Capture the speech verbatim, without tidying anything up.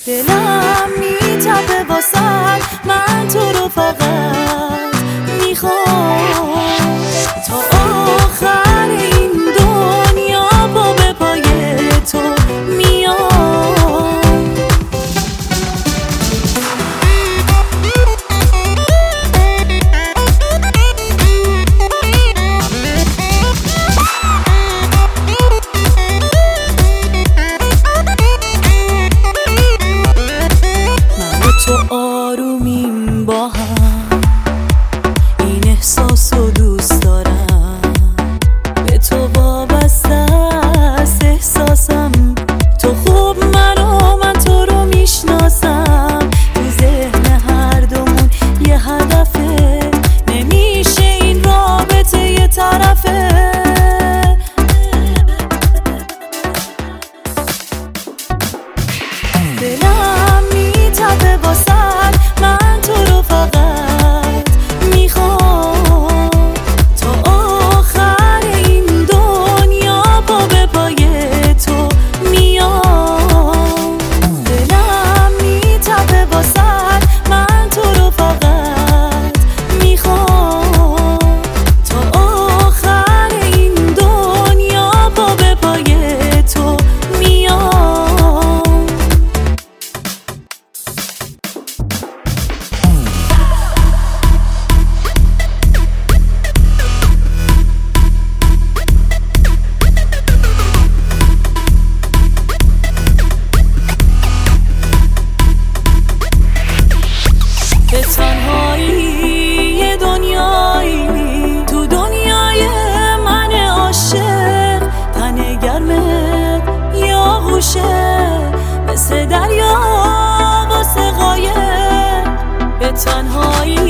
دلم میتپه واسه من تو رو فقط میخوام تا آخر این دنیا با به پای تو میام. تو آرومیم با هم، این احساس رو دوست دارم، به تو وابسته است احساسم، تو خوب منو من تو رو میشناسم، تو ذهن هر دومون یه هدفه، نمیشه این رابطه یه طرفه. دلم میتپه واسه من تو رو فقط میخوام تا آخر این دنیا با به پای تو میام. دلم میتپه واسه من تو رو فقط میخوام تا آخر این دنیا با به پای تو میام. به تنهایی یه دنیایی تو دنیای من عاشق، تن گرمت یا غوشه مثل دریا واسه قایق. به تنهایی